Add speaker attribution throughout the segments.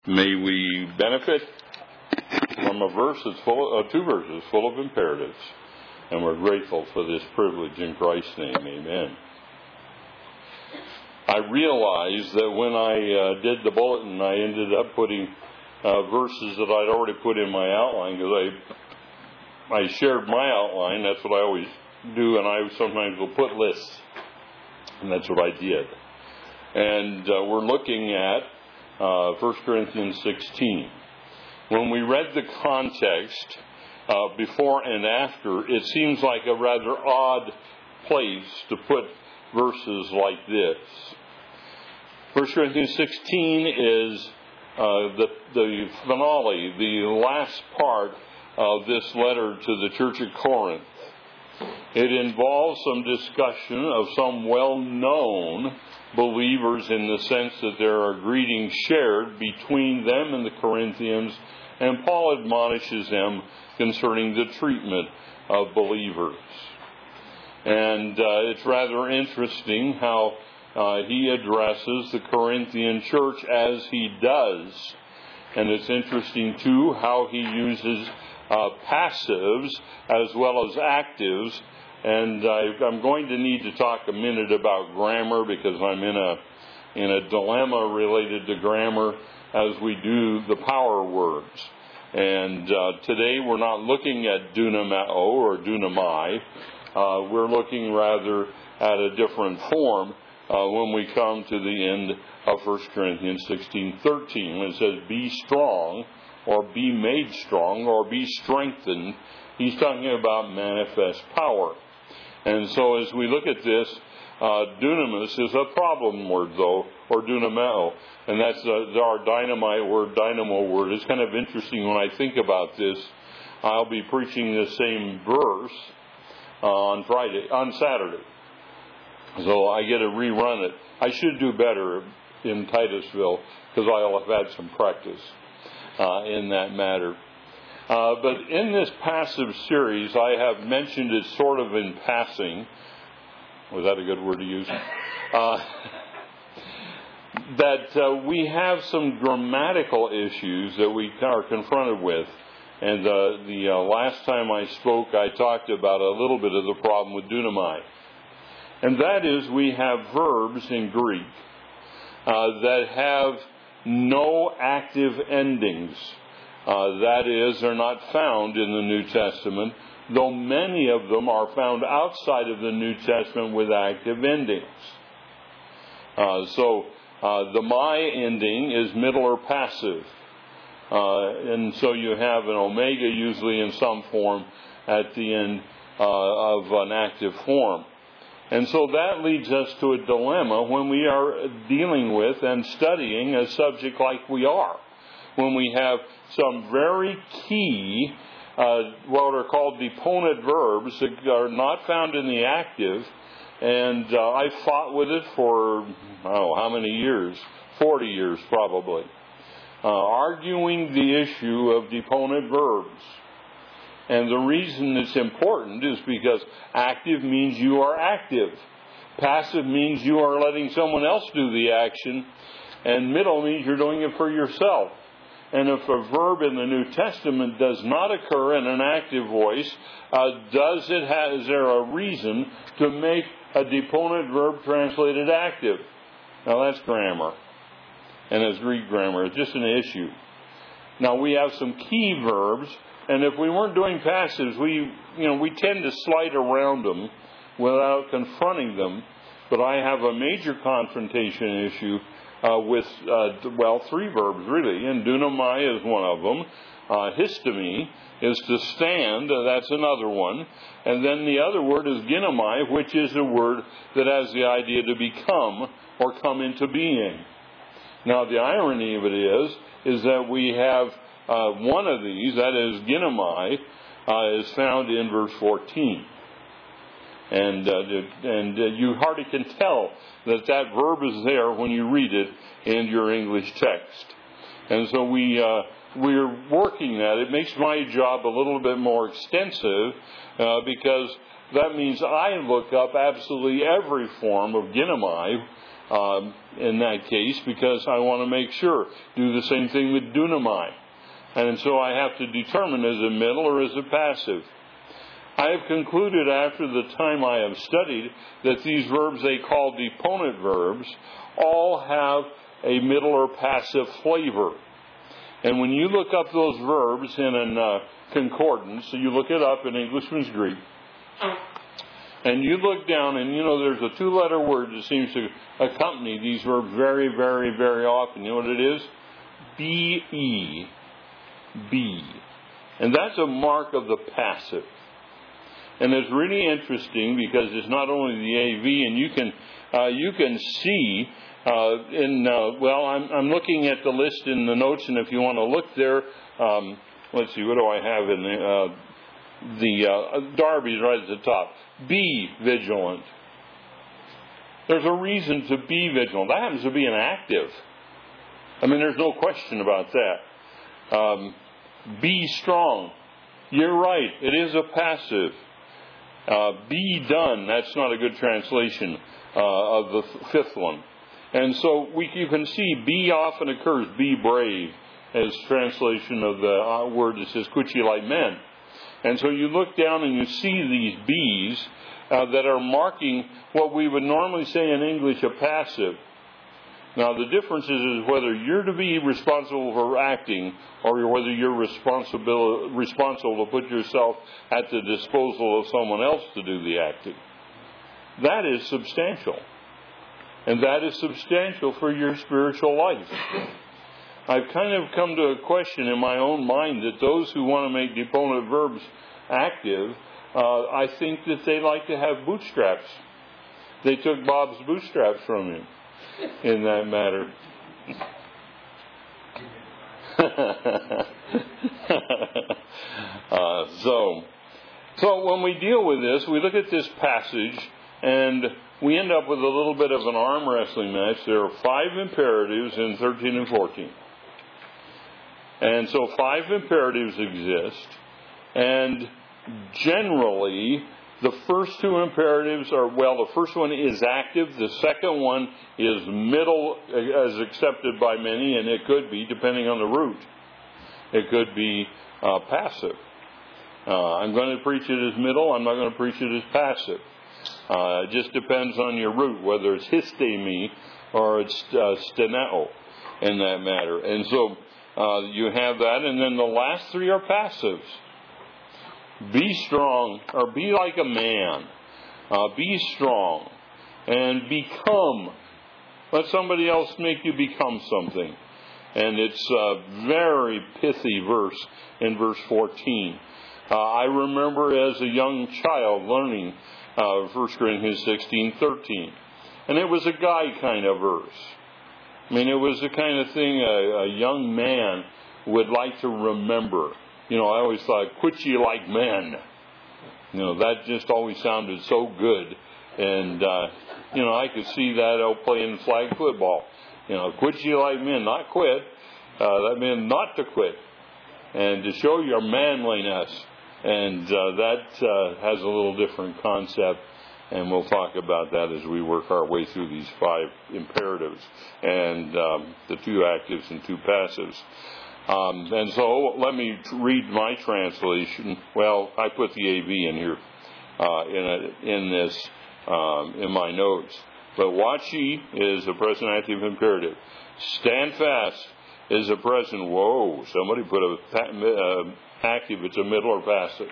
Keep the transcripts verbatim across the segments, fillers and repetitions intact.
Speaker 1: May we benefit from a verse that's full of, uh, two verses full of imperatives, and we're grateful for this privilege in Christ's name. Amen. I realized that when I uh, did the bulletin, I ended up putting uh, verses that I'd already put in my outline, because I I shared my outline. That's what I always do, and I sometimes will put lists, and that's what I did. And uh, we're looking at uh, First Corinthians sixteen. When we read the context uh, before and after, it seems like a rather odd place to put verses like this. First Corinthians sixteen is uh, the, the finale, the last part of this letter to the church at Corinth. It involves some discussion of some well-known believers, in the sense that there are greetings shared between them and the Corinthians, and Paul admonishes them concerning the treatment of believers. And uh, it's rather interesting how uh, he addresses the Corinthian church as he does. And it's interesting, too, how he uses uh, passives as well as actives. And I, I'm going to need to talk a minute about grammar, because I'm in a in a dilemma related to grammar as we do the power words. And uh, today we're not looking at dunamao or dunamai. Uh, we're looking rather at a different form uh, when we come to the end of First Corinthians sixteen thirteen, when it says, be strong, or be made strong, or be strengthened. He's talking about manifest power. And so as we look at this, uh, dunamis is a problem word, though, or dunamao. And that's uh, our dynamite word, dynamo word. It's kind of interesting when I think about this. I'll be preaching the same verse uh, on Friday, on Saturday. So I get to rerun it. I should do better in Titusville, because I'll have had some practice uh, in that matter. Uh, but in this passive series, I have mentioned it sort of in passing. Was that a good word to use? Uh, that uh, we have some grammatical issues that we are confronted with. And uh, the uh, last time I spoke, I talked about a little bit of the problem with dunamai. And that is, we have verbs in Greek uh, that have no active endings. Uh, that is, they're not found in the New Testament, though many of them are found outside of the New Testament with active endings. Uh, so uh, the my ending is middle or passive. Uh, and so you have an omega usually in some form at the end uh, of an active form. And so that leads us to a dilemma when we are dealing with and studying a subject like we are. When we have some very key, uh, what are called deponent verbs that are not found in the active. And uh, I fought with it for, I don't know how many years, forty years probably, uh, arguing the issue of deponent verbs. And the reason it's important is because active means you are active. Passive means you are letting someone else do the action. And middle means you're doing it for yourself. And if a verb in the New Testament does not occur in an active voice, uh, does it have, is there a reason to make a deponent verb translated active? Now that's grammar. And it's Greek grammar. It's just an issue. Now we have some key verbs, and if we weren't doing passives, we you know we tend to slide around them without confronting them. But I have a major confrontation issue Uh, with, uh, well, three verbs, really. And dunamai is one of them. Uh, histemi is to stand. Uh, that's another one. And then the other word is ginomai, which is a word that has the idea to become or come into being. Now, the irony of it is, is that we have uh, one of these, that is ginomai, uh, is found in verse fourteen. And uh, and uh, you hardly can tell that that verb is there when you read it in your English text. And so we, uh, we're working at it. It makes my job a little bit more extensive uh, because that means I look up absolutely every form of ginomai um, in that case, because I want to make sure. Do the same thing with dunamai. And so I have to determine, is it middle or is it passive? I have concluded after the time I have studied that these verbs they call deponent verbs all have a middle or passive flavor. And when you look up those verbs in a uh, concordance, so you look it up in Englishman's Greek, and you look down, and you know there's a two-letter word that seems to accompany these verbs very, very, very often. You know what it is? B E. B. And that's a mark of the passive. And it's really interesting because it's not only the A V, and you can uh, you can see uh, in uh, well, I'm I'm looking at the list in the notes, and if you want to look there, um, let's see, what do I have in the uh, the uh, Darby's right at the top. Be vigilant. There's a reason to be vigilant. That happens to be an active. I mean, there's no question about that. Um, be strong. You're right. It is a passive. Uh, be done. That's not a good translation uh, of the fifth one. And so we, you can see be often occurs. Be brave as translation of the uh, word that says kuchi like men. And so you look down and you see these bees uh, that are marking what we would normally say in English a passive. Now the difference is, is whether you're to be responsible for acting or whether you're responsible responsible to put yourself at the disposal of someone else to do the acting. That is substantial. And that is substantial for your spiritual life. I've kind of come to a question in my own mind that those who want to make deponent verbs active, uh, I think that they like to have bootstraps. They took Bob's bootstraps from him in that matter. uh, so, so when we deal with this, we look at this passage and we end up with a little bit of an arm wrestling match. There are five imperatives in thirteen and fourteen. And so five imperatives exist, and generally the first two imperatives are, well, the first one is active, the second one is middle as accepted by many, and it could be, depending on the root, it could be uh, passive. Uh, I'm going to preach it as middle, I'm not going to preach it as passive. Uh, it just depends on your root, whether it's histemi or it's uh, steneo in that matter. And so Uh, you have that, and then the last three are passives. Be strong, or be like a man. Uh, be strong, and become. Let somebody else make you become something. And it's a very pithy verse in verse fourteen. Uh, I remember as a young child learning uh, First Corinthians sixteen thirteen. And it was a guy kind of verse. I mean, it was the kind of thing a, a young man would like to remember. You know, I always thought, quit ye like men. You know, that just always sounded so good. And, uh, you know, I could see that out playing flag football. You know, quit ye like men, not quit. Uh, that meant not to quit. And to show your manliness. And uh, that uh, has a little different concept. And we'll talk about that as we work our way through these five imperatives and um, the two actives and two passives. Um, and so let me read my translation. Well, I put the A V in here uh, in, a, in this, um, in my notes. But watch ye is a present active imperative. Stand fast is a present. Whoa, somebody put a uh, active, it's a middle or passive.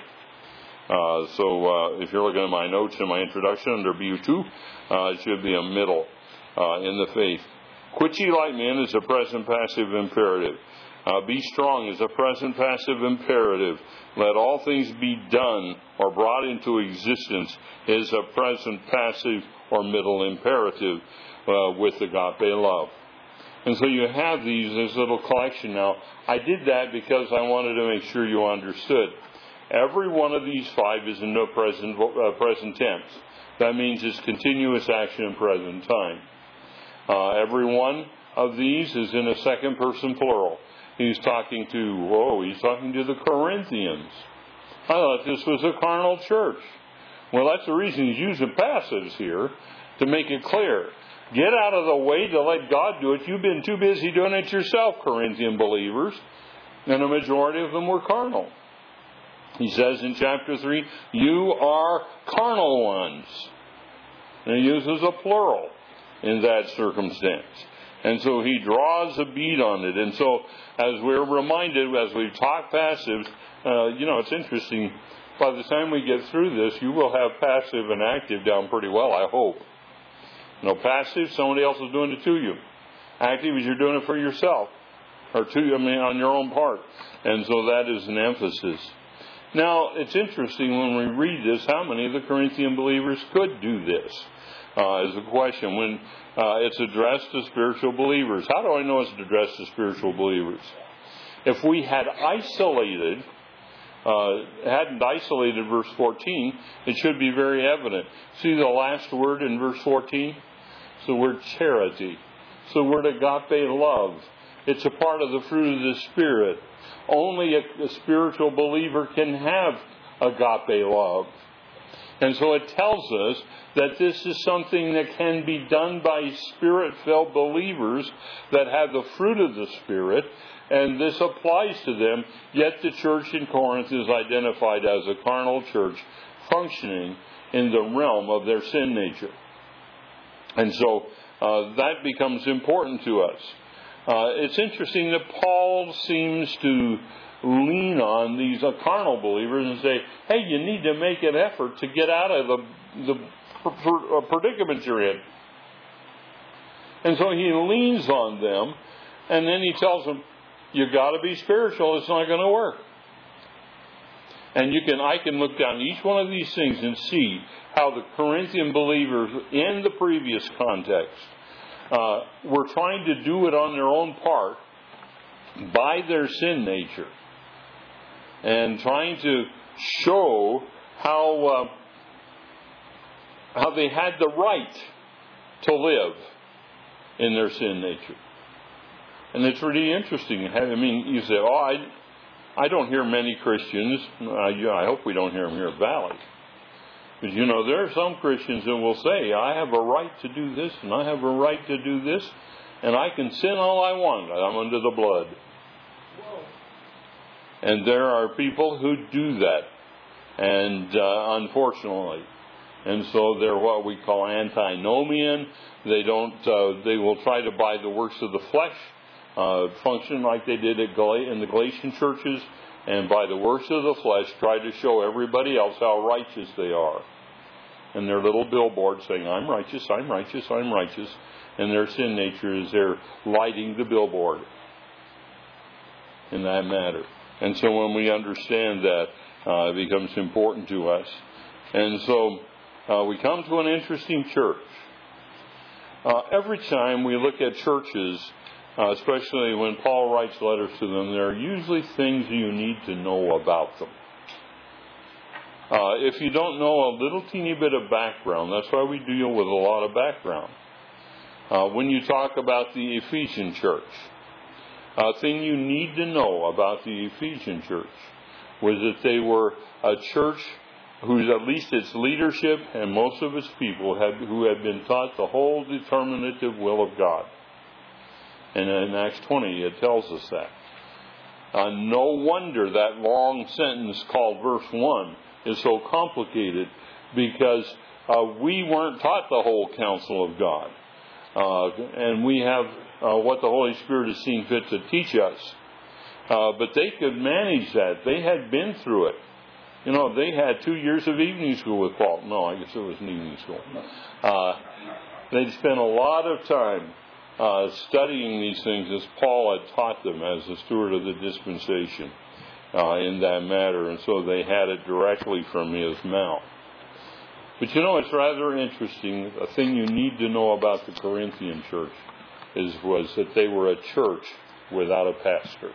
Speaker 1: Uh, so uh, if you're looking at my notes in my introduction under B U two, uh, it should be a middle uh, in the faith. Quit ye like men is a present passive imperative. Uh, be strong is a present passive imperative. Let all things be done or brought into existence is a present passive or middle imperative uh, with agape love. And so you have these, this little collection now. I did that because I wanted to make sure you understood. Every one of these five is in the present, uh, present tense. That means it's continuous action in present time. Uh, every one of these is in a second person plural. He's talking to, whoa, he's talking to the Corinthians. I thought this was a carnal church. Well, that's the reason he's using passives here, to make it clear. Get out of the way to let God do it. You've been too busy doing it yourself, Corinthian believers. And a majority of them were carnal. He says in chapter three, you are carnal ones. And he uses a plural in that circumstance. And so he draws a bead on it. And so as we're reminded, as we talk passives, uh, you know, it's interesting. By the time we get through this, you will have passive and active down pretty well, I hope. You know, passive, somebody else is doing it to you. Active is you're doing it for yourself. Or to, I mean, on your own part. And so that is an emphasis. Now, it's interesting when we read this, how many of the Corinthian believers could do this? Uh, is the question. When uh, it's addressed to spiritual believers. How do I know it's addressed to spiritual believers? If we had isolated, uh, hadn't isolated verse fourteen, it should be very evident. See the last word in verse fourteen? It's the word charity. It's the word agape love. It's a part of the fruit of the Spirit. Only a, a spiritual believer can have agape love. And so it tells us that this is something that can be done by Spirit-filled believers that have the fruit of the Spirit, and this applies to them, yet the church in Corinth is identified as a carnal church functioning in the realm of their sin nature. And so uh, that becomes important to us. Uh, it's interesting that Paul seems to lean on these uh, carnal believers and say, hey, you need to make an effort to get out of the, the per, per, uh, predicament you're in. And so he leans on them, and then he tells them, you got to be spiritual, it's not going to work. And you can, I can look down each one of these things and see how the Corinthian believers in the previous context Uh, were trying to do it on their own part by their sin nature and trying to show how uh, how they had the right to live in their sin nature. And it's really interesting. I mean, you say, oh, I, I don't hear many Christians. Uh, I hope we don't hear them here at Valley. Because, you know, there are some Christians that will say, I have a right to do this, and I have a right to do this, and I can sin all I want. I'm under the blood. Whoa. And there are people who do that, and uh, unfortunately. And so they're what we call antinomian. They don't. Uh, they will try to, by the works of the flesh, uh, function like they did at Gal- in the Galatian churches, and by the works of the flesh, try to show everybody else how righteous they are. And their little billboard saying, I'm righteous, I'm righteous, I'm righteous. And their sin nature is they're lighting the billboard in that matter. And so when we understand that, uh, it becomes important to us. And so uh, we come to an interesting church. Uh, every time we look at churches, Uh, especially when Paul writes letters to them, there are usually things you need to know about them. Uh, if you don't know a little teeny bit of background, that's why we deal with a lot of background. Uh, when you talk about the Ephesian church, a thing you need to know about the Ephesian church was that they were a church whose, at least its leadership and most of its people, had, who had been taught the whole determinative will of God. And in Acts twenty, it tells us that. Uh, no wonder that long sentence called verse one is so complicated, because uh, we weren't taught the whole counsel of God. Uh, and we have uh, what the Holy Spirit has seen fit to teach us. Uh, but they could manage that. They had been through it. You know, they had two years of evening school with Paul. No, I guess it was an evening school. Uh, they'd spent a lot of time Uh, studying these things as Paul had taught them as the steward of the dispensation uh, in that matter. And so they had it directly from his mouth. But you know, it's rather interesting. A thing you need to know about the Corinthian church is was that they were a church without a pastor.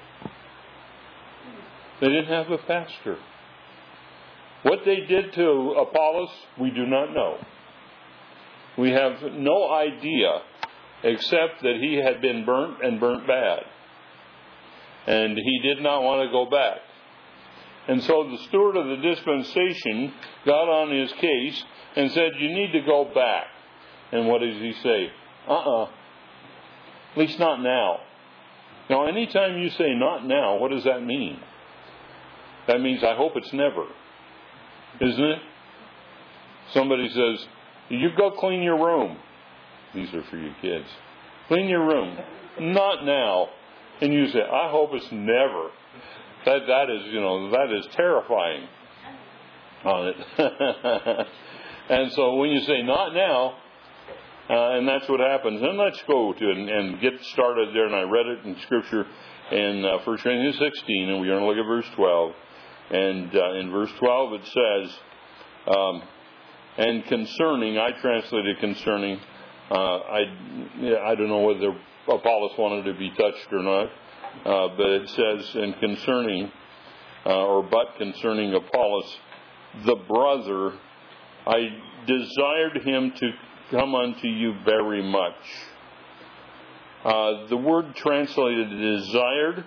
Speaker 1: They didn't have a pastor. What they did to Apollos, we do not know. We have no idea, except that he had been burnt and burnt bad. And he did not want to go back. And so the steward of the dispensation got on his case and said, you need to go back. And what does he say? Uh-uh. At least not now. Now, anytime you say not now, what does that mean? That means I hope it's never. Isn't it? Somebody says, you go clean your room. These are for you kids. Clean your room. Not now. And you say, I hope it's never. That that is, you know, that is terrifying on it. And so when you say not now, uh, and that's what happens, then let's go to and, and get started there. And I read it in Scripture in uh, First Corinthians sixteen, and we're going to look at verse twelve. And uh, in verse twelve it says, um, and concerning, I translated concerning, uh, I, I don't know whether Apollos wanted to be touched or not, uh, but it says, and concerning, uh, or but concerning Apollos, the brother, I desired him to come unto you very much. Uh, the word translated desired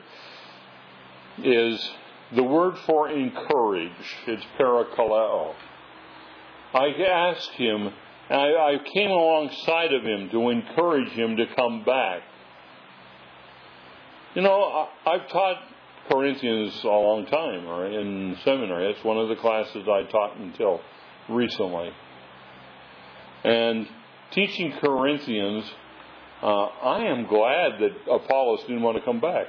Speaker 1: is the word for encourage. It's parakaleo. I asked him, I, I came alongside of him to encourage him to come back. You know, I, I've taught Corinthians a long time, or in seminary. That's one of the classes I taught until recently. And teaching Corinthians, uh, I am glad that Apollos didn't want to come back.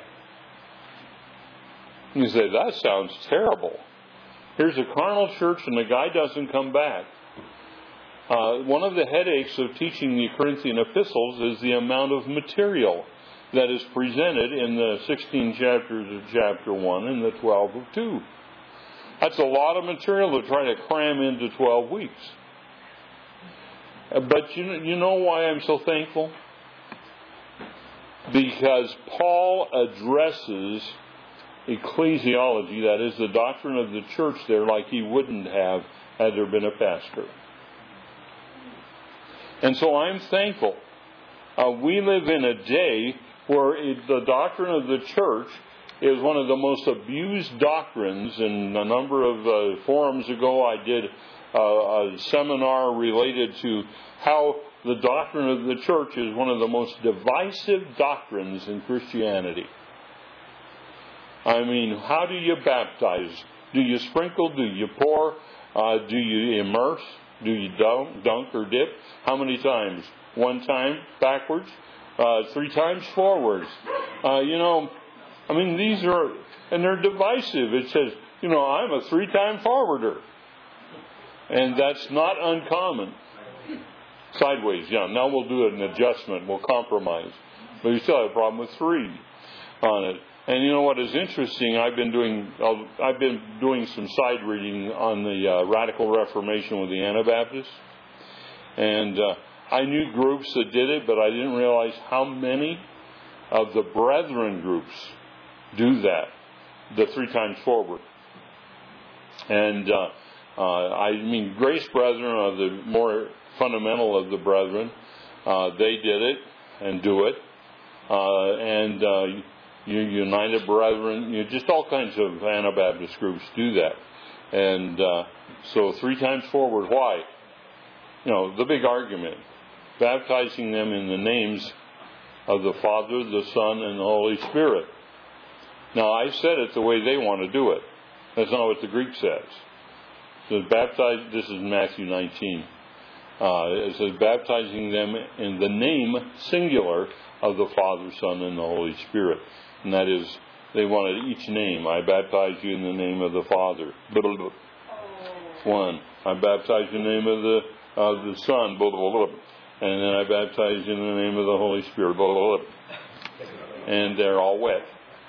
Speaker 1: You say, that sounds terrible. Here's a carnal church and the guy doesn't come back. Uh, one of the headaches of teaching the Corinthian epistles is the amount of material that is presented in the sixteen chapters of chapter one and the twelve of two. That's a lot of material to try to cram into twelve weeks. But you know, you know why I'm so thankful? Because Paul addresses ecclesiology, that is the doctrine of the church there, like he wouldn't have had there been a pastor. And so I'm thankful. Uh, we live in a day where it, the doctrine of the church is one of the most abused doctrines. And a number of uh, forums ago I did uh, a seminar related to how the doctrine of the church is one of the most divisive doctrines in Christianity. I mean, how do you baptize? Do you sprinkle? Do you pour? Uh, do you immerse? Do you dunk, dunk or dip? How many times? One time backwards? Uh, three times forwards? Uh, you know, I mean, these are, and they're divisive. It says, you know, I'm a three-time forwarder. And that's not uncommon. Sideways, yeah. Now we'll do an adjustment. We'll compromise. But you still have a problem with three on it. And you know what is interesting? I've been doing I've been doing some side reading on the uh, Radical Reformation with the Anabaptists, and uh, I knew groups that did it, but I didn't realize how many of the Brethren groups do that, the three times forward. And uh, uh, I mean, Grace Brethren are the more fundamental of the Brethren. Uh, they did it and do it, uh, and. Uh, You United Brethren, you just all kinds of Anabaptist groups do that. And uh, so three times forward, why? You know, the big argument. Baptizing them in the names of the Father, the Son, and the Holy Spirit. Now, I said it the way they want to do it. That's not what the Greek says. It says baptize, this is Matthew nineteen. Uh, it says baptizing them in the name, singular, of the Father, Son, and the Holy Spirit. And that is, they wanted each name. I baptize you in the name of the Father. One. I baptize you in the name of the of the Son. And then I baptize you in the name of the Holy Spirit. And they're all wet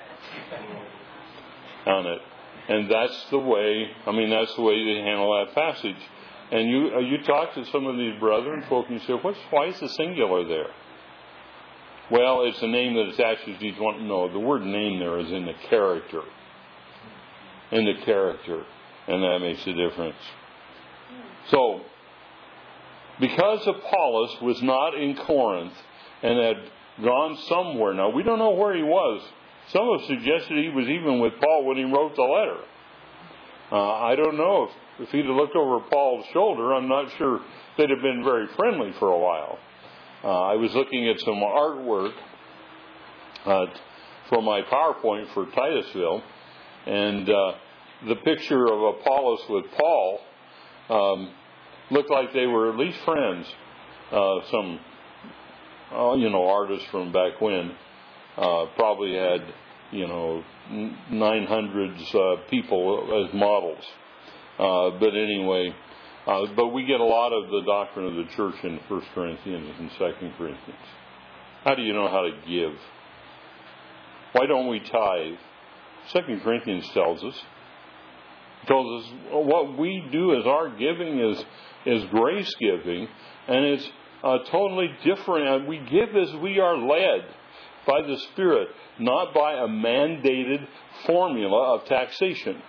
Speaker 1: on it. And that's the way, I mean, that's the way they handle that passage. And you you talk to some of these brethren, folk, and you say, What's, why is the singular there? Well, it's a name that attaches to each one. No, the word name there is in the character. In the character. And that makes a difference. So, because Apollos was not in Corinth and had gone somewhere. Now, we don't know where he was. Some have suggested he was even with Paul when he wrote the letter. Uh, I don't know if, if he'd have looked over Paul's shoulder. I'm not sure they'd have been very friendly for a while. Uh, I was looking at some artwork uh, for my PowerPoint for Titusville, and uh, the picture of Apollos with Paul um, looked like they were at least friends. Uh, some, uh, you know, artists from back when uh, probably had, you know, nine hundreds uh, people as models. Uh, but anyway, uh, but we get a lot of the doctrine of the church in First Corinthians and Second Corinthians. How do you know how to give? Why don't we tithe? Second Corinthians tells us. Tells us what we do as our giving is is grace giving, and it's uh, totally different. We give as we are led by the Spirit, not by a mandated formula of taxation.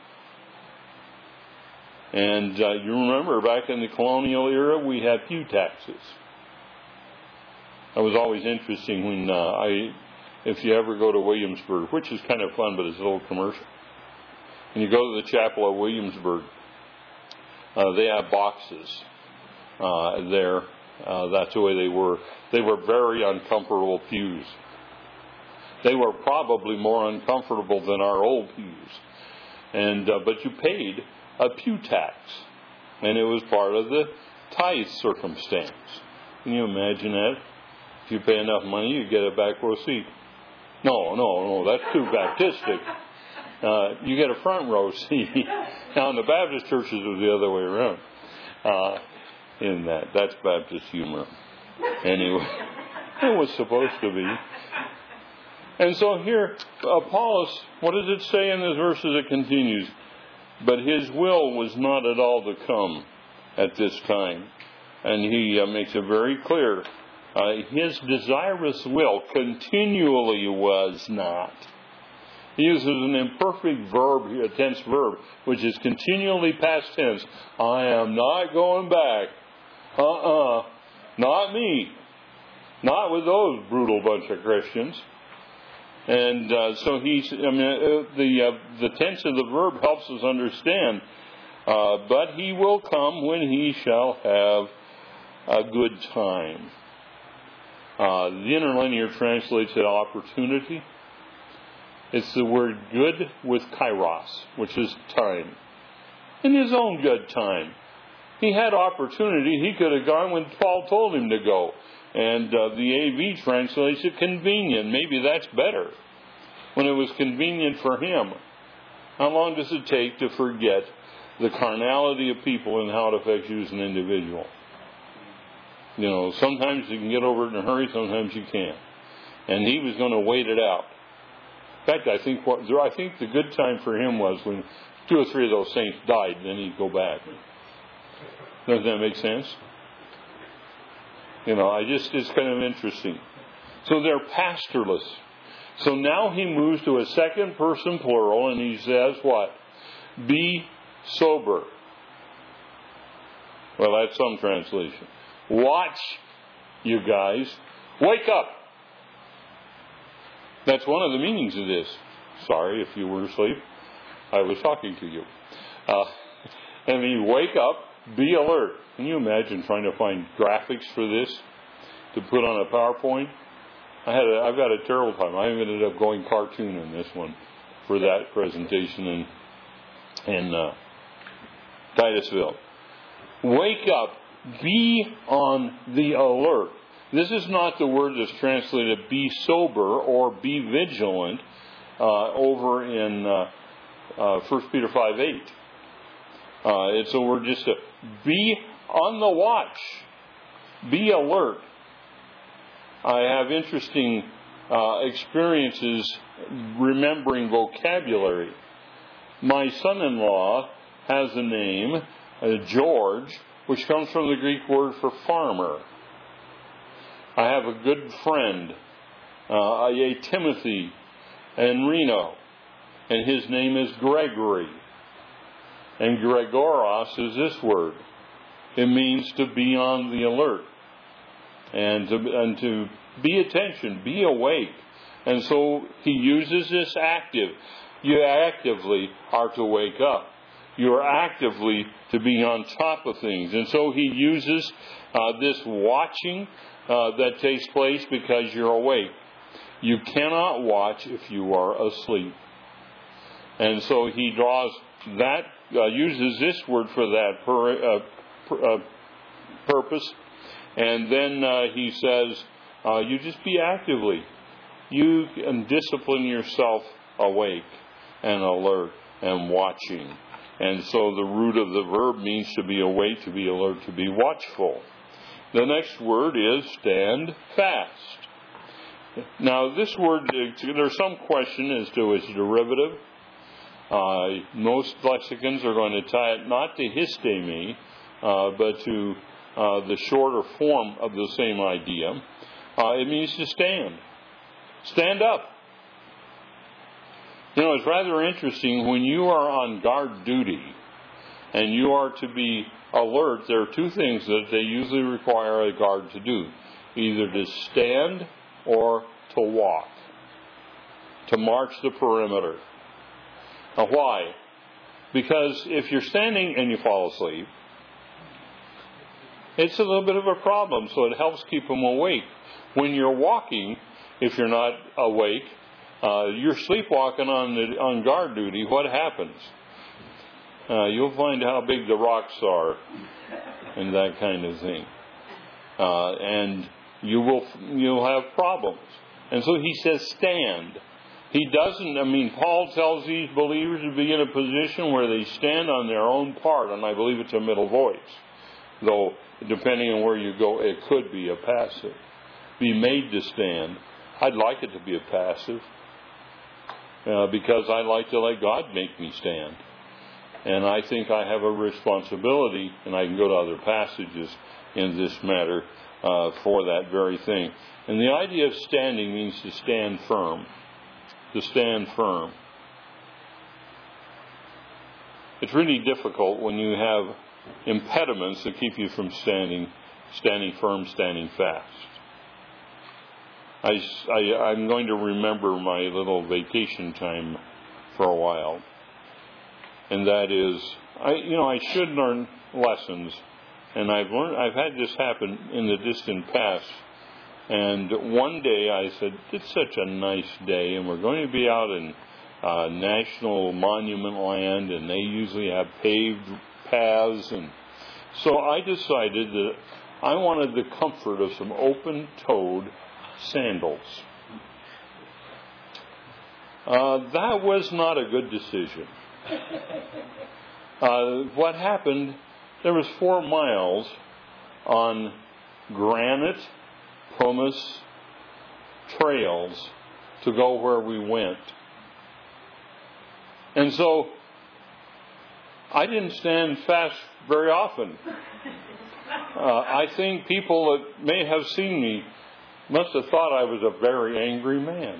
Speaker 1: And uh, you remember back in the colonial era, we had pew taxes. That was always interesting when uh, I, if you ever go to Williamsburg, which is kind of fun, but it's a little commercial. And you go to the chapel of Williamsburg, uh, they have boxes uh, there. Uh, that's the way they were. They were very uncomfortable pews. They were probably more uncomfortable than our old pews. And uh, but you paid a pew tax, and it was part of the tithe circumstance. Can you imagine that? If you pay enough money, you get a back row seat. No, no, no, that's too Baptistic. Uh, you get a front row seat. Now, in the Baptist churches, it was the other way around. Uh, in that, that's Baptist humor. Anyway, it was supposed to be. And so here, Apollos, what does it say in this verse as it continues? But his will was not at all to come at this time. And he uh, makes it very clear. Uh, his desirous will continually was not. He uses an imperfect verb here, a tense verb, which is continually past tense. I am not going back. Uh-uh. Not me. Not with those brutal bunch of Christians. And uh, so he's, I mean, uh, the uh, the tense of the verb helps us understand. Uh, but he will come when he shall have a good time. Uh, the interlinear translates it opportunity. It's the word good with kairos, which is time. In his own good time. He had opportunity. He could have gone when Paul told him to go. And uh, the A V translates it convenient. Maybe that's better. When it was convenient for him. How long does it take to forget the carnality of people and how it affects you as an individual? You know, sometimes you can get over it in a hurry, sometimes you can't. And he was going to wait it out. In fact, I think what I think the good time for him was when two or three of those saints died, and then he'd go back. Doesn't that make sense? You know, I just, it's kind of interesting. So they're pastorless. So now he moves to a second person plural, and he says what? Be sober. Well, that's some translation. Watch, you guys. Wake up. That's one of the meanings of this. Sorry if you were asleep. I was talking to you. Uh, I mean, wake up, be alert. Can you imagine trying to find graphics for this to put on a PowerPoint? I had a, I've got a terrible time. I ended up going cartoon in this one for that presentation in, in uh, Titusville. Wake up. Be on the alert. This is not the word that's translated be sober or be vigilant uh, over in uh, uh, First Peter five eight. Uh, it's a word just to be on the watch. Be alert. I have interesting uh, experiences remembering vocabulary. My son-in-law has a name, uh, George, which comes from the Greek word for farmer. I have a good friend, uh, a Timothy in Reno, and his name is Gregory. And Gregoros is this word. It means to be on the alert and to, and to be attention, be awake. And so he uses this active. You actively are to wake up. You are actively to be on top of things. And so he uses uh, this watching uh, that takes place because you're awake. You cannot watch if you are asleep. And so he draws that, uh, uses this word for that per, uh, per, uh, purpose. And then uh, he says, uh, you just be actively. You can discipline yourself awake and alert and watching. And so the root of the verb means to be awake, to be alert, to be watchful. The next word is stand fast. Now this word, there's some question as to its derivative. Uh, most lexicons are going to tie it not to histemi, uh, but to uh, the shorter form of the same idea. Uh, it means to stand. Stand up. You know, it's rather interesting when you are on guard duty and you are to be alert. There are two things that they usually require a guard to do. Either to stand or to walk. To march the perimeter. Now why? Because if you're standing and you fall asleep, it's a little bit of a problem, so it helps keep them awake. When you're walking, if you're not awake, uh, you're sleepwalking on the, on guard duty, what happens? Uh, you'll find how big the rocks are and that kind of thing. Uh, and you will, you'll have problems. And so he says stand. He doesn't, I mean, Paul tells these believers to be in a position where they stand on their own part, and I believe it's a middle voice. Though, depending on where you go, it could be a passive. Be made to stand. I'd like it to be a passive, uh, because I like to let God make me stand. And I think I have a responsibility, and I can go to other passages in this matter uh, for that very thing. And the idea of standing means to stand firm. To stand firm. It's really difficult when you have impediments that keep you from standing, standing firm, standing fast. I, I, I'm going to remember my little vacation time for a while, and that is, I, you know, I should learn lessons, and I've learned, I've had this happen in the distant past. And one day I said, it's such a nice day, and we're going to be out in uh, national monument land, and they usually have paved paths. And so I decided that I wanted the comfort of some open-toed sandals. Uh, that was not a good decision. Uh, what happened, there was four miles on granite pumice trails to go where we went. And so I didn't stand fast very often. Uh, I think people that may have seen me must have thought I was a very angry man.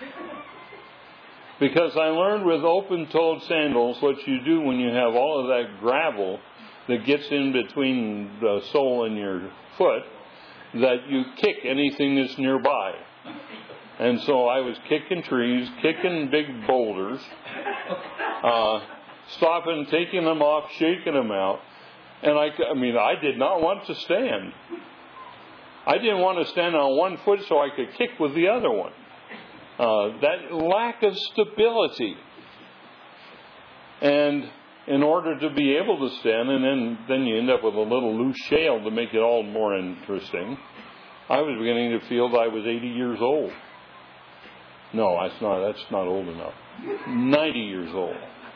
Speaker 1: Because I learned with open-toed sandals what you do when you have all of that gravel that gets in between the sole and your foot, that you kick anything that's nearby. And so I was kicking trees, kicking big boulders, uh, stopping, taking them off, shaking them out. And I, I mean, I did not want to stand. I didn't want to stand on one foot so I could kick with the other one. Uh, that lack of stability. And in order to be able to stand, and then, then you end up with a little loose shale to make it all more interesting, I was beginning to feel that I was eighty years old. No, that's not, that's not old enough. ninety years old.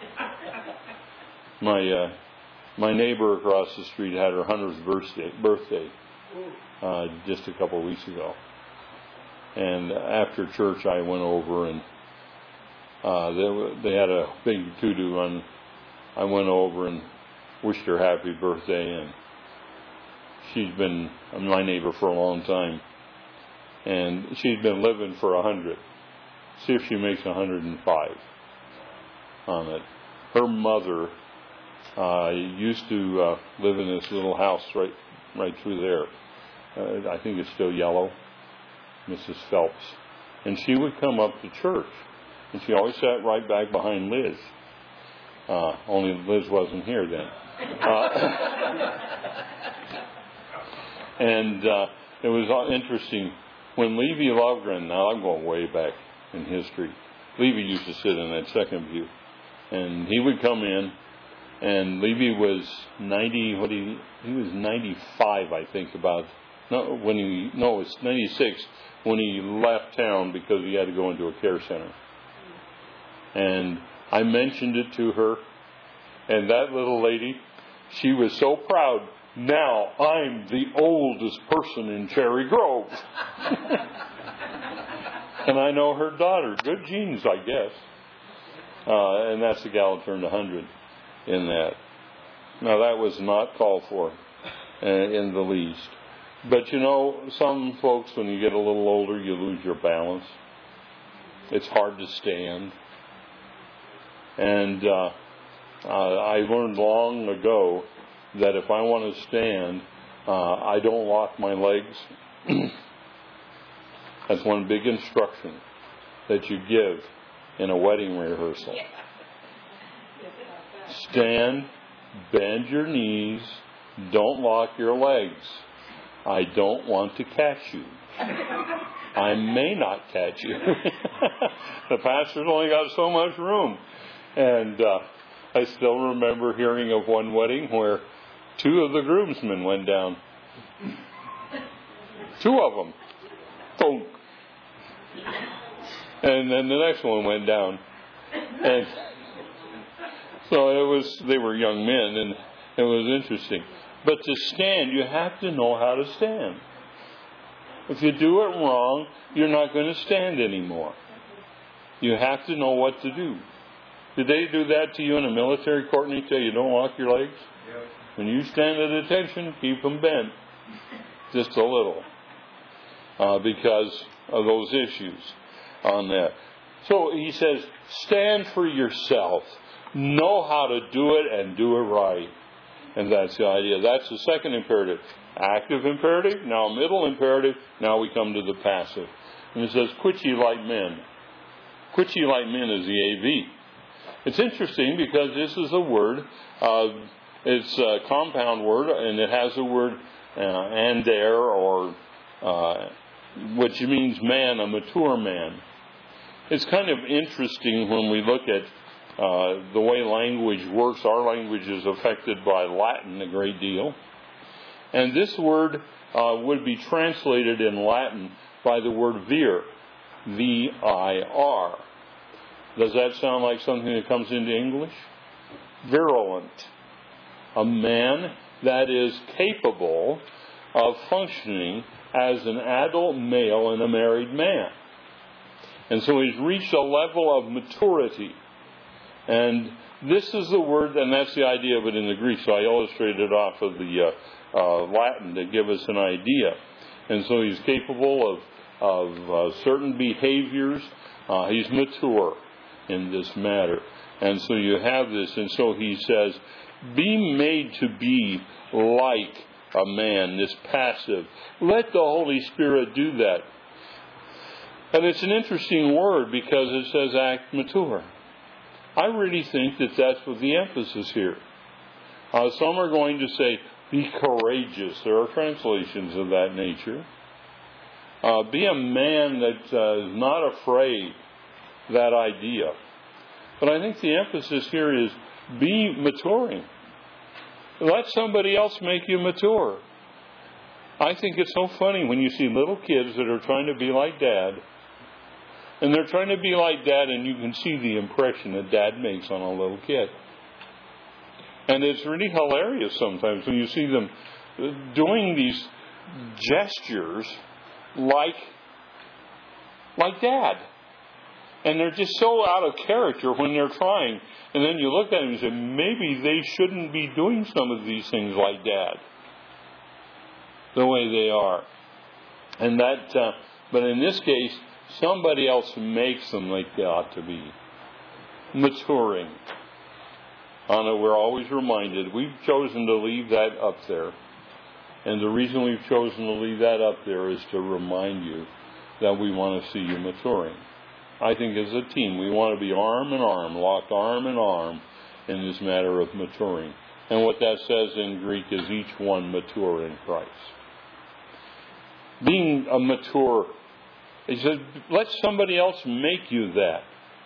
Speaker 1: My uh, my neighbor across the street had her hundredth birthday, birthday uh, just a couple of weeks ago. And after church, I went over, and uh, they, they had a big to-do on. I went over and wished her happy birthday, and she's been my neighbor for a long time, and she's been living for a hundred. See if she makes a hundred and five on it. Her mother uh, used to uh, live in this little house right, right through there. Uh, I think it's still yellow, Missus Phelps, and she would come up to church, and she always sat right back behind Liz. Uh, only Liz wasn't here then. Uh, and uh, it was interesting. When Levi Lovgren, now I'm going way back in history, Levi used to sit in that second pew. And he would come in, and Levi was ninety, what he, he was ninety-five, I think, about, no, when he, no, it was ninety-six, when he left town because he had to go into a care center. And I mentioned it to her, and that little lady, she was so proud. Now I'm the oldest person in Cherry Grove. And I know her daughter. Good genes, I guess. Uh, and that's the gal who turned one hundred in that. Now that was not called for uh, in the least. But you know, some folks, when you get a little older, you lose your balance. It's hard to stand. And uh, uh, I learned long ago that if I want to stand, uh, I don't lock my legs. That's one big instruction that you give in a wedding rehearsal. Stand, bend your knees, don't lock your legs. I don't want to catch you. I may not catch you. The pastor's only got so much room. And uh, I still remember hearing of one wedding where two of the groomsmen went down. Two of them. Boom. And then the next one went down. And so it was, they were young men, and it was interesting. But to stand, you have to know how to stand. If you do it wrong, you're not going to stand anymore. You have to know what to do. Did they do that to you in a military court and they tell you don't lock your legs? Yep. When you stand at attention, keep them bent. Just a little. Uh, because of those issues on that. So he says, stand for yourself. Know how to do it and do it right. And that's the idea. That's the second imperative. Active imperative, now middle imperative, now we come to the passive. And it says, quit ye like men. Quit ye like men is the A V. It's interesting because this is a word, uh, it's a compound word, and it has the word uh, and there, or uh, which means man, a mature man. It's kind of interesting when we look at uh, the way language works. Our language is affected by Latin a great deal. And this word uh, would be translated in Latin by the word vir, V I R. Does that sound like something that comes into English? Virulent. A man that is capable of functioning as an adult male and a married man. And so he's reached a level of maturity. And this is the word, and that's the idea of it in the Greek. So I illustrated off of the uh, uh, Latin to give us an idea. And so he's capable of, of uh, certain behaviors. Uh, he's mature in this matter. And so you have this. And so he says, be made to be like a man, this passive. Let the Holy Spirit do that. And it's an interesting word because it says act mature. I really think that that's what the emphasis here. Uh, some are going to say, be courageous. There are translations of that nature. Uh, be a man that uh, is not afraid. That idea. But I think the emphasis here is be maturing. Let somebody else make you mature. I think it's so funny when you see little kids that are trying to be like Dad. And they're trying to be like Dad, and you can see the impression that Dad makes on a little kid. And it's really hilarious sometimes when you see them doing these gestures like, like Dad. And they're just so out of character when they're trying. And then you look at them and say, maybe they shouldn't be doing some of these things like Dad. The way they are. And that, uh, but in this case, somebody else makes them like they ought to be. Maturing. Anna, we're always reminded, we've chosen to leave that up there. And the reason we've chosen to leave that up there is to remind you that we want to see you maturing. I think as a team, we want to be arm in arm, locked arm in arm in this matter of maturing. And what that says in Greek is each one mature in Christ. being a mature. He said, let somebody else make you that.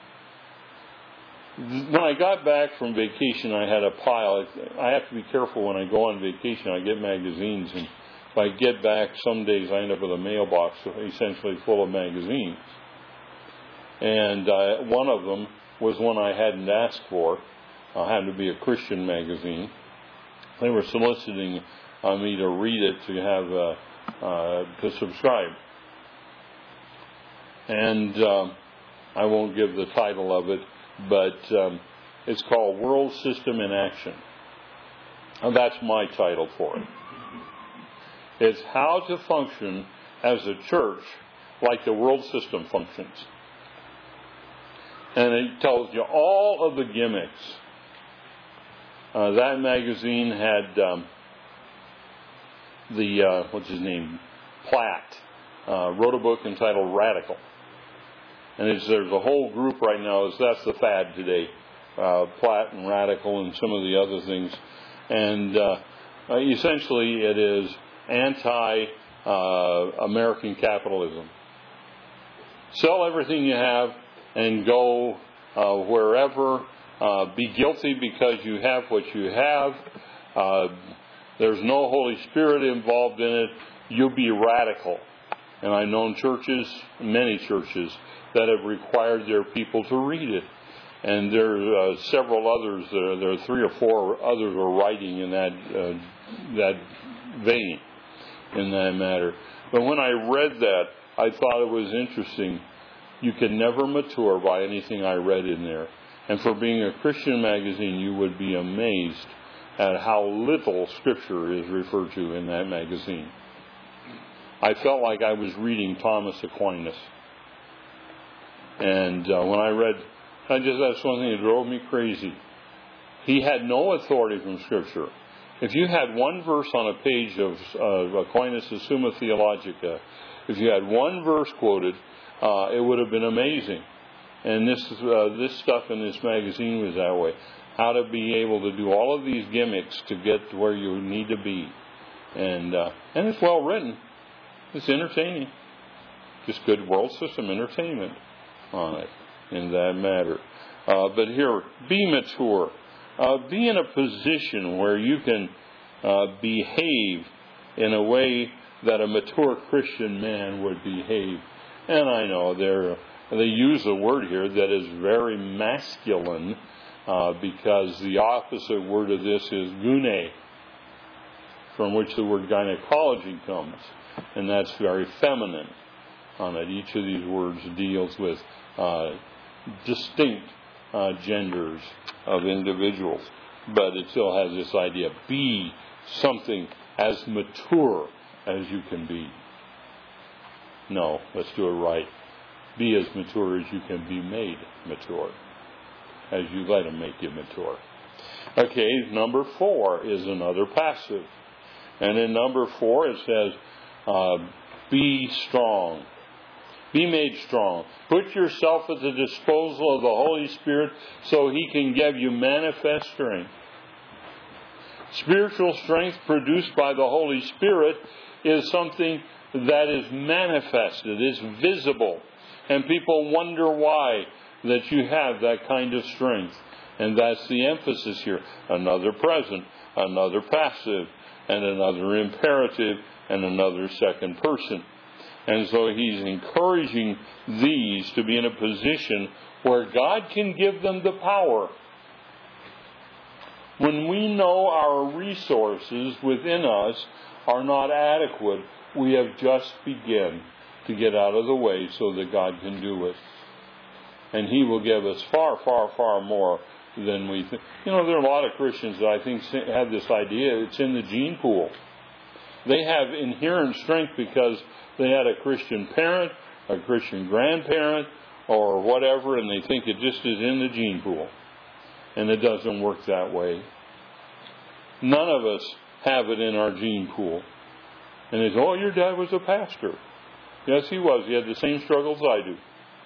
Speaker 1: When I got back from vacation, I had a pile. I have to be careful when I go on vacation. I get magazines, and if I get back, some days I end up with a mailbox essentially full of magazines. And uh, one of them was one I hadn't asked for. It happened to be a Christian magazine. They were soliciting uh, me to read it, to have uh, uh, to subscribe. And um, I won't give the title of it, but um, it's called World System in Action. And that's my title for it. It's how to function as a church like the world system functions. And it tells you all of the gimmicks. Uh, that magazine had um, the, uh, what's his name, Platt, uh, wrote a book entitled Radical. And it's, there's a whole group right now, that's the fad today, uh, Platt and Radical and some of the other things. And uh, uh, essentially it is anti-American uh, capitalism. Sell everything you have and go uh, wherever. Uh, be guilty because you have what you have. Uh, there's no Holy Spirit involved in it. You'll be radical. And I've known churches, many churches, that have required their people to read it. And there are uh, several others, uh, there are three or four others are writing in that uh, that vein, in that matter. But when I read that, I thought it was interesting. You could never mature by anything I read in there. And for being a Christian magazine, you would be amazed at how little Scripture is referred to in that magazine. I felt like I was reading Thomas Aquinas. And uh, when I read, I just that's one thing that drove me crazy. He had no authority from Scripture. If you had one verse on a page of uh, Aquinas' Summa Theologica, if you had one verse quoted, uh, it would have been amazing. And this uh, this stuff in this magazine was that way. How to be able to do all of these gimmicks to get to where you need to be. And uh, and it's well written. It's entertaining. Just good world system entertainment on it in that matter. Uh, but here, be mature. Uh, be in a position where you can uh, behave in a way that a mature Christian man would behave. And I know they're, they use a word here that is very masculine uh, because the opposite word of this is gune, from which the word gynecology comes. And that's very feminine on it. Each of these words deals with uh, distinct uh, genders of individuals. But it still has this idea, be something as mature as you can be. No, let's do it right. Be as mature as you can be made mature, as you let Him make you mature. Okay, number four is another passive. And in number four it says, uh, be strong. Be made strong. Put yourself at the disposal of the Holy Spirit so He can give you manifest strength. Spiritual strength produced by the Holy Spirit is something that is manifested, is visible. And people wonder why that you have that kind of strength. And that's the emphasis here. Another present, another passive, and another imperative, and another second person. And so he's encouraging these to be in a position where God can give them the power. When we know our resources within us are not adequate, we have just begun to get out of the way so that God can do it. And He will give us far, far, far more than we think. You know, there are a lot of Christians that I think have this idea, it's in the gene pool. They have inherent strength because they had a Christian parent, a Christian grandparent, or whatever, and they think it just is in the gene pool. And it doesn't work that way. None of us have it in our gene pool. And they say, oh, your dad was a pastor. Yes, he was. He had the same struggles I do.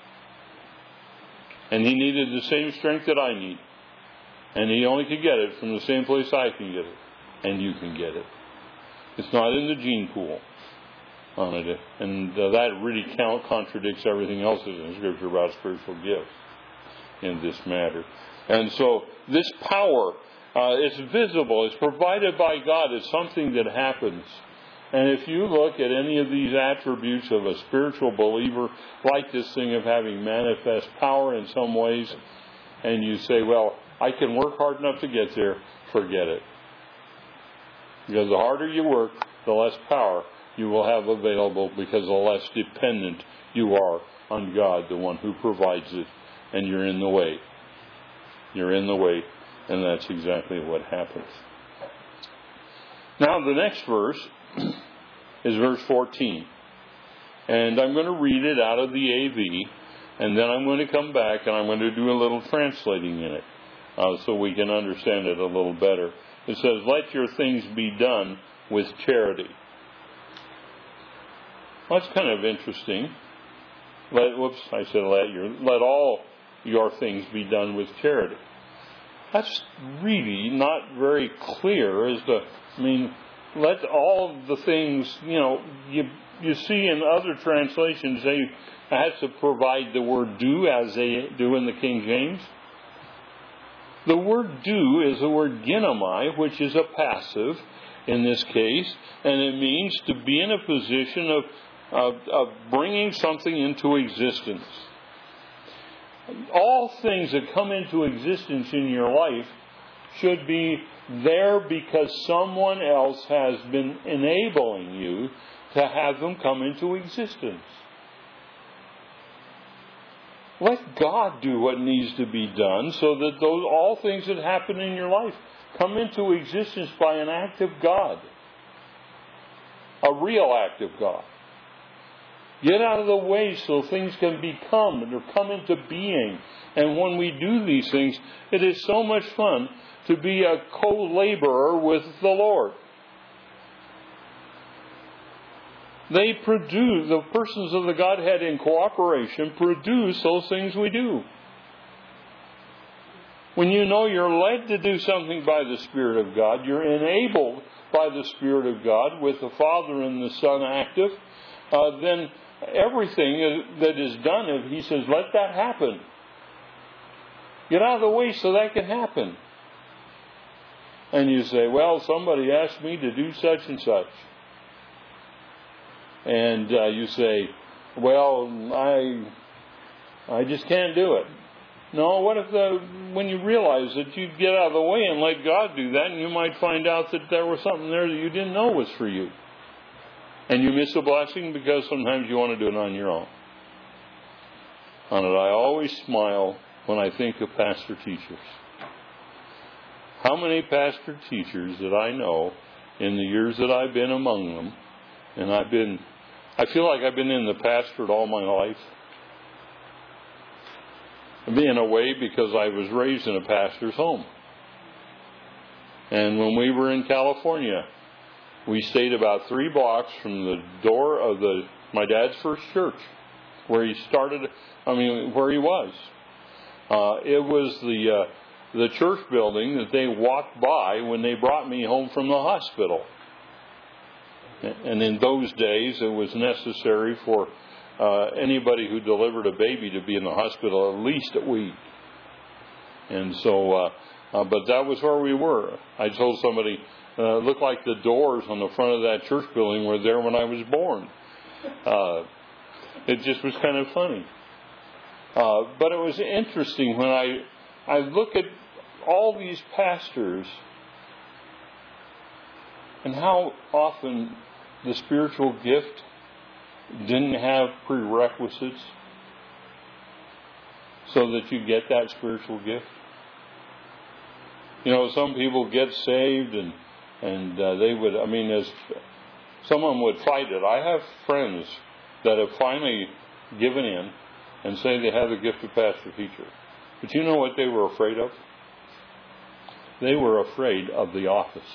Speaker 1: And he needed the same strength that I need. And he only could get it from the same place I can get it. And you can get it. It's not in the gene pool. on it. And uh, that really count, contradicts everything else that's in Scripture about spiritual gifts in this matter. And so this power, uh, it's visible. It's provided by God. It's something that happens. And if you look at any of these attributes of a spiritual believer, like this thing of having manifest power in some ways, and you say, well, I can work hard enough to get there, forget it. Because the harder you work, the less power you will have available, because the less dependent you are on God, the one who provides it, and you're in the way. You're in the way, and that's exactly what happens. Now, the next verse is verse fourteen. And I'm going to read it out of the A V, and then I'm going to come back and I'm going to do a little translating in it, uh, so we can understand it a little better. It says, let your things be done with charity. Well, that's kind of interesting. Let, whoops, I said let your, let all your things be done with charity. That's really not very clear as to, I mean, let all the things, you know, you you see in other translations they have to provide the word do, as they do in the King James. The word do is the word ginomai, which is a passive in this case, and it means to be in a position of, of, of bringing something into existence. All things that come into existence in your life should be there because someone else has been enabling you to have them come into existence. Let God do what needs to be done so that those all things that happen in your life come into existence by an act of God. A real act of God. Get out of the way so things can become or come into being. And when we do these things, it is so much fun to be a co-laborer with the Lord. They produce, the persons of the Godhead in cooperation produce those things we do. When you know you're led to do something by the Spirit of God, you're enabled by the Spirit of God with the Father and the Son active, uh, then everything that is done, if He says, let that happen. Get out of the way so that can happen. And you say, well, somebody asked me to do such and such. And uh, you say, well, I I just can't do it. No, what if the, when you realize that you get out of the way and let God do that, and you might find out that there was something there that you didn't know was for you. And you miss a blessing because sometimes you want to do it on your own. On it, I always smile when I think of pastor teachers. How many pastor teachers that I know in the years that I've been among them, and I've been, I feel like I've been in the pastorate all my life. In a way, because I was raised in a pastor's home. And when we were in California, we stayed about three blocks from the door of the my dad's first church, where he started, I mean, where he was. Uh, it was the uh, the church building that they walked by when they brought me home from the hospital. And in those days, it was necessary for uh, anybody who delivered a baby to be in the hospital at least a week. And so, uh, uh, but that was where we were. I told somebody, uh, it looked like the doors on the front of that church building were there when I was born. Uh, it just was kind of funny. Uh, but it was interesting when I, I look at all these pastors and how often the spiritual gift didn't have prerequisites so that you get that spiritual gift. You know, some people get saved and and uh, they would, I mean, as someone would fight it. I have friends that have finally given in and say they have the gift of pastor teacher. But you know what they were afraid of? They were afraid of the office.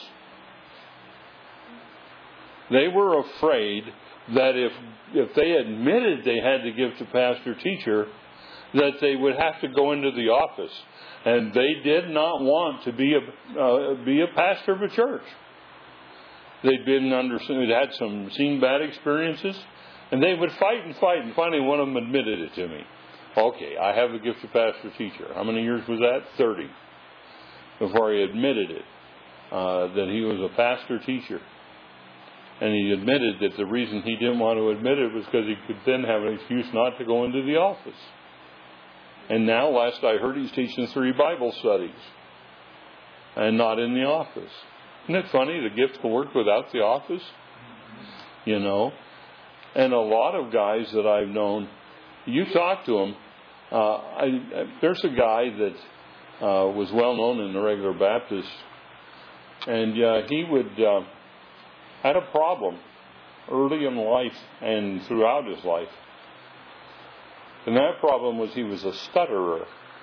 Speaker 1: They were afraid that if if they admitted they had to give to pastor teacher, that they would have to go into the office, and they did not want to be a uh, be a pastor of a church. they'd been under, they'd had some, seen bad experiences, and they would fight and fight, and finally one of them admitted it to me. Okay, I have the gift of pastor teacher. How many years was that? thirty. Before he admitted it, uh, that he was a pastor teacher. And he admitted that the reason he didn't want to admit it was because he could then have an excuse not to go into the office. And now, last I heard, he's teaching three Bible studies and not in the office. Isn't it funny? The gift can work without the office. You know. And a lot of guys that I've known, you talk to them. Uh, I, there's a guy that uh, was well known in the regular Baptist, and uh, he would uh, had a problem early in life and throughout his life. And that problem was he was a stutterer.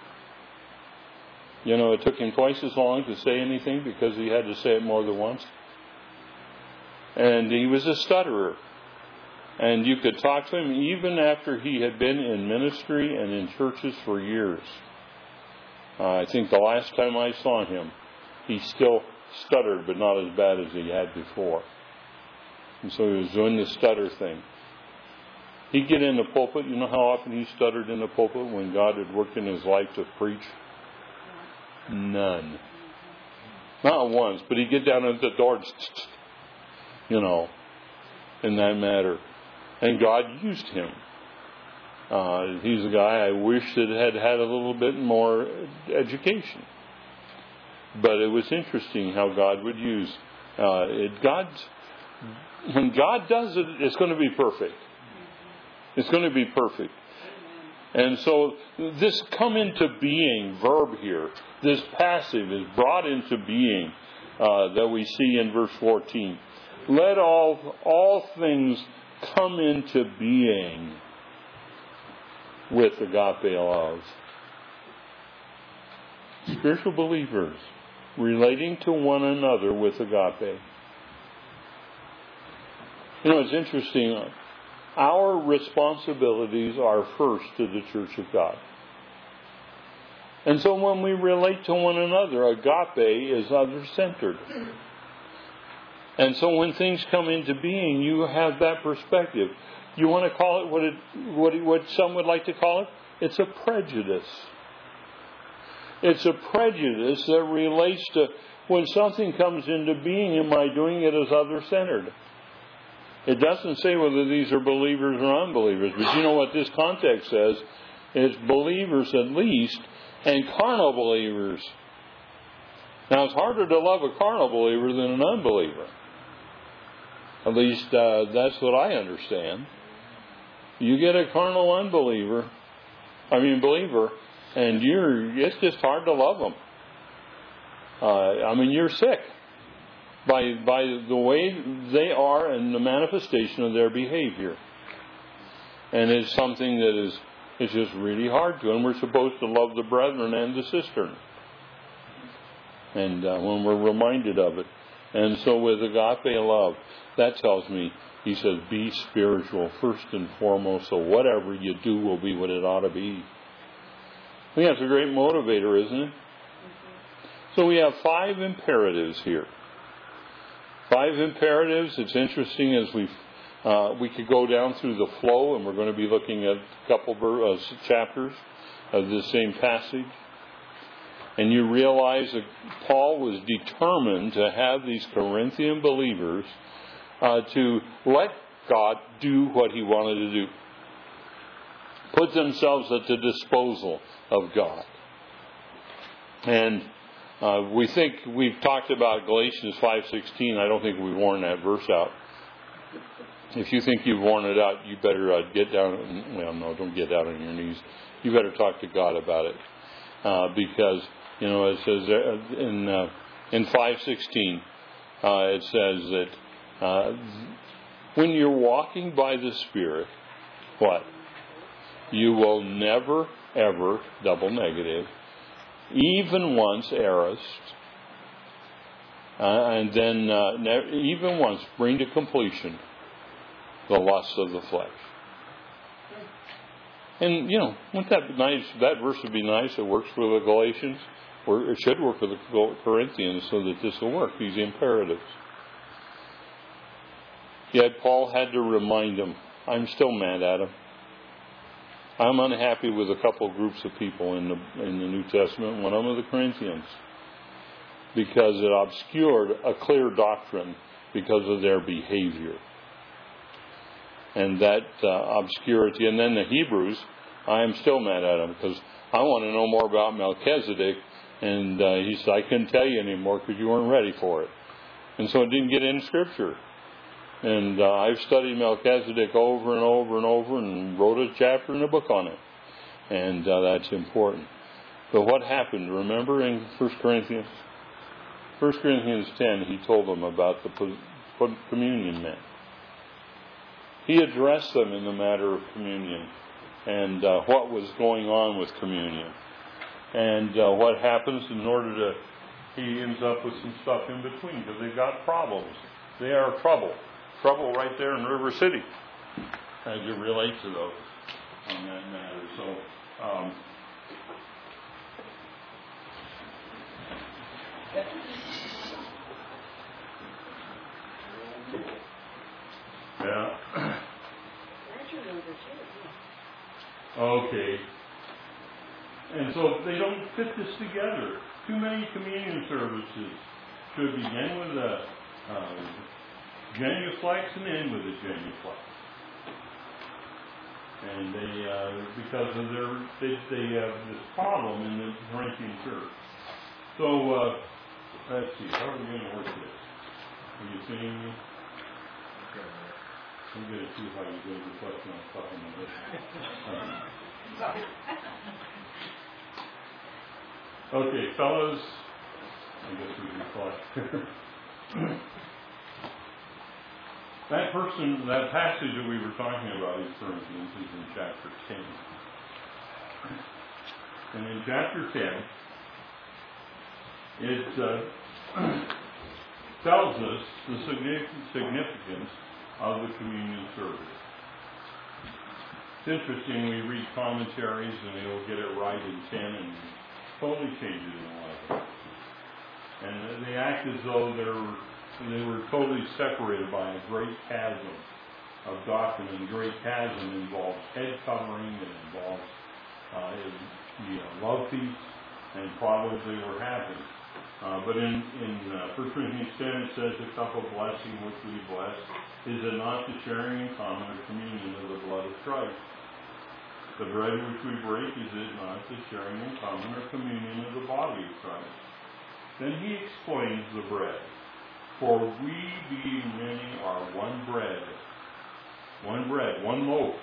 Speaker 1: You know, it took him twice as long to say anything because he had to say it more than once. And he was a stutterer. And you could talk to him even after he had been in ministry and in churches for years. Uh, I think the last time I saw him, he still stuttered, but not as bad as he had before. And so he was doing the stutter thing. He'd get in the pulpit. You know how often he stuttered in the pulpit when God had worked in his life to preach? None. Not once, but he'd get down at the door, you know, in that matter. And God used him. Uh, he's a guy I wish that had had a little bit more education. But it was interesting how God would use. Uh, it, God's, when God does it, it's going to be perfect. It's going to be perfect. And so this come into being verb here, this passive is brought into being uh, that we see in verse fourteen. Let all all things come into being with agape love. Spiritual believers relating to one another with agape. You know, it's interesting. Our responsibilities are first to the Church of God. And so when we relate to one another, agape is other-centered. And so when things come into being, you have that perspective. You want to call it what, it, what, what some would like to call it? It's a prejudice. It's a prejudice that relates to when something comes into being, am I doing it as other-centered? It doesn't say whether these are believers or unbelievers. But you know what this context says? It's believers at least and carnal believers. Now, it's harder to love a carnal believer than an unbeliever. At least uh, that's what I understand. You get a carnal unbeliever, I mean believer, and you're it's just hard to love them. Uh, I mean, you're sick by by the way they are and the manifestation of their behavior. And it's something that is it's just really hard to. And we're supposed to love the brethren and the sister. And uh, when we're reminded of it. And so with agape love, that tells me, he says, be spiritual first and foremost. So whatever you do will be what it ought to be. I think that's a great motivator, isn't it? So we have five imperatives here. Five imperatives. It's interesting as we uh, we could go down through the flow, and we're going to be looking at a couple of uh, chapters of this same passage. And you realize that Paul was determined to have these Corinthian believers uh, to let God do what he wanted to do. Put themselves at the disposal of God. And uh, we think we've talked about Galatians five sixteen. I don't think we've worn that verse out. If you think you've worn it out, you better uh, get down. Well, no, don't get down on your knees. You better talk to God about it. Uh, because, you know, it says in uh, in five sixteen, uh, it says that uh, when you're walking by the Spirit, what? You will never, ever, double negative, even once errest, uh, and then uh, ne- even once bring to completion the lust of the flesh. And, you know, wouldn't that be nice? That verse would be nice. It works for the Galatians, or it should work for the Corinthians so that this will work, these imperatives. Yet Paul had to remind them, I'm still mad at them. I'm unhappy with a couple of groups of people in the in the New Testament. One of them are the Corinthians, because it obscured a clear doctrine because of their behavior. And that uh, obscurity. And then the Hebrews, I am still mad at them because I want to know more about Melchizedek. And uh, he said, I couldn't tell you anymore because you weren't ready for it. And so it didn't get in Scripture. And uh, I've studied Melchizedek over and over and over and wrote a chapter and a book on it. And uh, that's important. But what happened, remember in First Corinthians? First Corinthians ten, he told them about the communion meant. He addressed them in the matter of communion and uh, what was going on with communion. And uh, what happens in order to, he ends up with some stuff in between because they've got problems. They are trouble. Trouble right there in River City as you relate to those on that matter. So, um, yeah. Okay. And so they don't fit this together. Too many communion services should begin with a uh, genuflex and end with a genuflex. And they, uh, because of their, they, they have this problem in the Corinthian church. So, uh, let's see, how are we going to work this? Are you seeing me? I'm going to see how you go to the question I'm talking about. Okay, fellas, I guess we can talk. That person, that passage that we were talking about in Corinthians is in chapter ten. And in chapter ten, it uh, tells us the significance of the communion service. It's interesting, we read commentaries and they'll get it right in ten and totally change it in eleven. And they act as though they're they were totally separated by a great chasm of doctrine. And the great chasm involves head covering, it involves uh, the uh, love feast and problems they were having. Uh, but in, in uh, First Corinthians ten it says the cup of blessing which we bless, is it not the sharing in common or communion of the blood of Christ? The bread which we break, is it not the sharing in common or communion of the body of Christ? Then he explains the bread. For we being many are one bread, one bread, one loaf,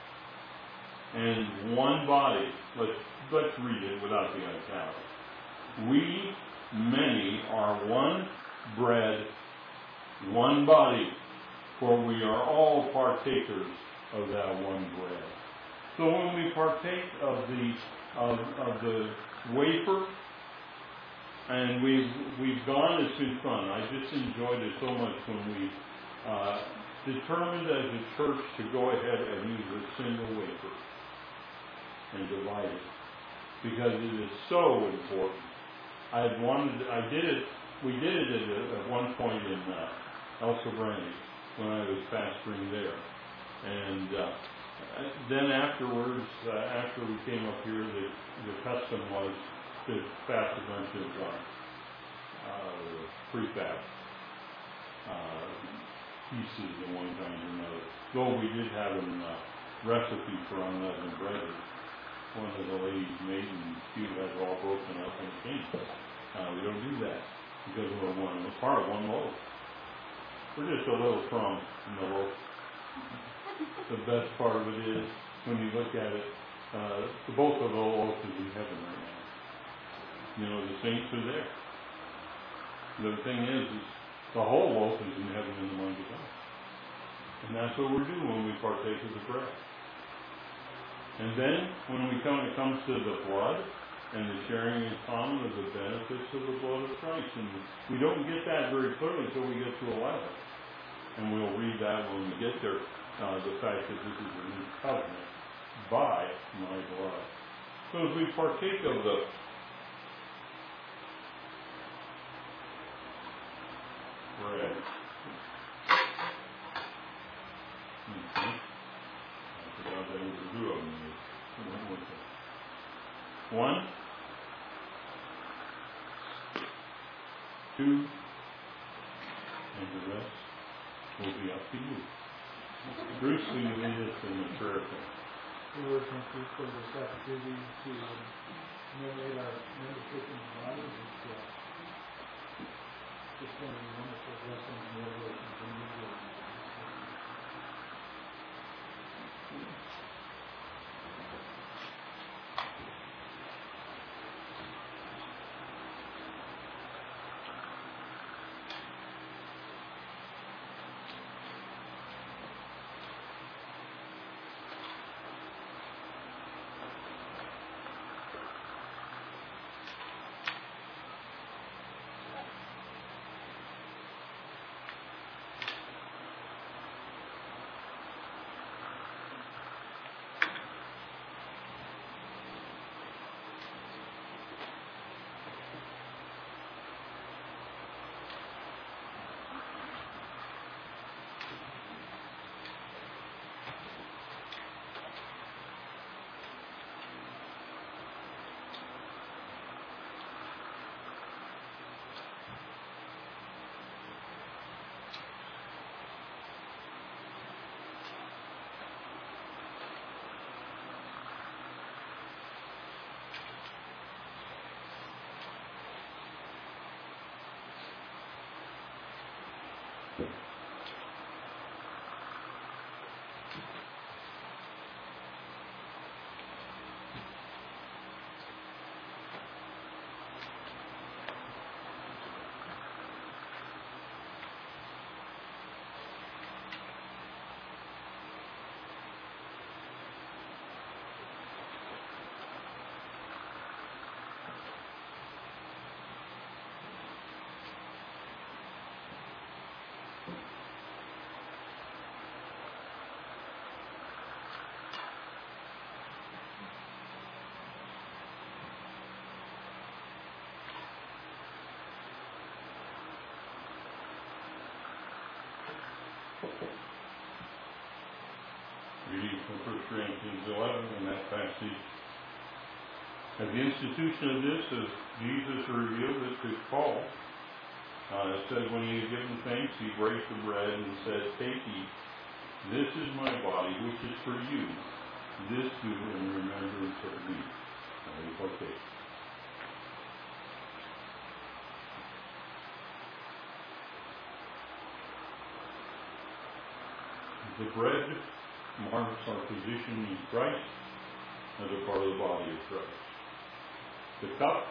Speaker 1: and one body. Let's, let's read it without the italics. We many are one bread, one body, for we are all partakers of that one bread. So when we partake of the of, of the wafer, and we've we've gone, it's been fun. I just enjoyed it so much when we uh, determined as a church to go ahead and use a single wafer and divide it, because it is so important. I had wanted, I did it. We did it at, a, at one point in uh, El Sobrani when I was pastoring there, and uh, then afterwards, uh, after we came up here, the the custom was to fast a bunch of uh, uh, prefab uh, pieces at one time or another. Though we did have a uh, recipe for unleavened bread. One of the ladies made, and she had it all broken up and came. Uh, we don't do that because we're one. We're part of one loaf. We're just a little crumb in the loaf. The best part of it is when you look at it, uh, the both of the loaves is in heaven right now. You know, the saints are there. The thing is, is the whole loaf is in heaven in the mind of God. And that's what we're doing when we partake of the bread. And then, when we come, it comes to the blood and the sharing in common of the benefits of the blood of Christ. And we don't get that very clearly until we get to eleven. And we'll read that when we get there, uh, the fact that this is a new covenant by my blood. So as we partake of the bread, One, two, and the rest will be up to you. Bruce, will you lead us in the prayer?
Speaker 2: Lord, thank you for this opportunity to commemorate our membership in the body. It's uh, just one of the wonderful blessings and revelations from your word.
Speaker 1: Reading from First Corinthians eleven in that passage. At the institution of this, as Jesus revealed it to Paul, uh, it says, when he had given thanks, he brake the bread and said, "Take, eat. This is my body, which is for you. This do in remembrance of me." Okay. The bread marks our position in Christ as a part of the body of Christ. The cup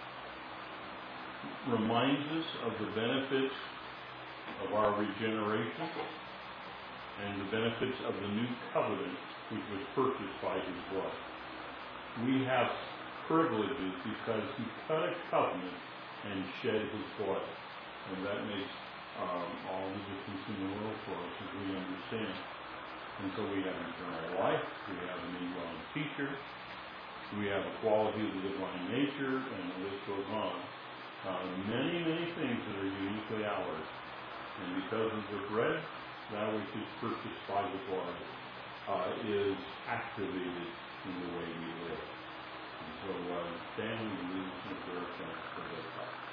Speaker 1: reminds us of the benefits of our regeneration and the benefits of the new covenant which was purchased by his blood. We have privileges because he cut a covenant and shed his blood. And that makes um, all the difference in the world for us as we understand. And so we have eternal life, we have an indwelling teacher, we have a quality of the divine nature, and the list goes on. Uh, many, many things that are uniquely ours. And because of the bread, that which is purchased by the blood uh, is activated in the way we live. And so, uh, Dan, we lead us in prayer thanks for that.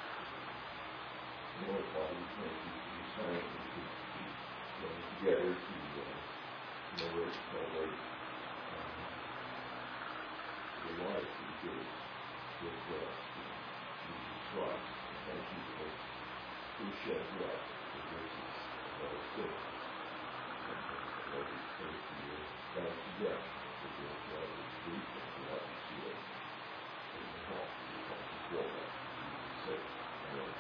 Speaker 3: Lord, Father, we thank you for this time that we come together to uh, commemorate, celebrate um, the life that you give us with us, Jesus Christ. And thank you for his shed blood, the riches of our sin. And Lord, we pray for your guidance and death, for your blood is sweet and your love is good. And your help, your help is well. Jesus' sake. Amen.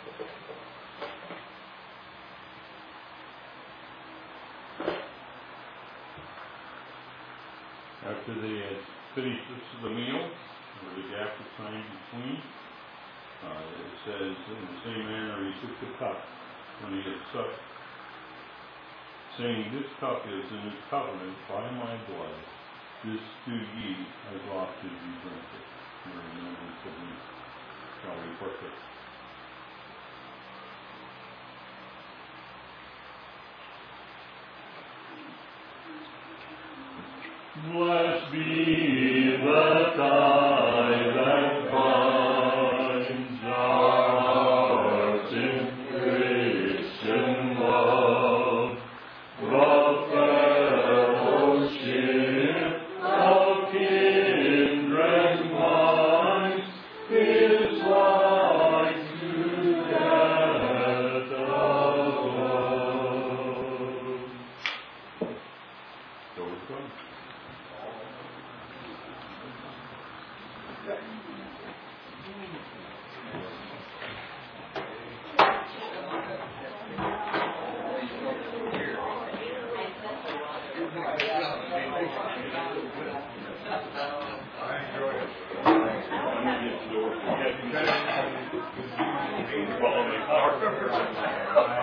Speaker 1: After they had finished this, the meal, where the gap was signed between, uh, it says, in the same manner he took the cup when he had supped, saying, this cup is the new covenant by my blood. This do ye as oft as you drink it. In remembrance of me. Shall we partake? Blessed be the tie that binds our hearts in Christian love, the fellowship of kindred minds is like to death above. So it comes.
Speaker 3: I enjoyed it.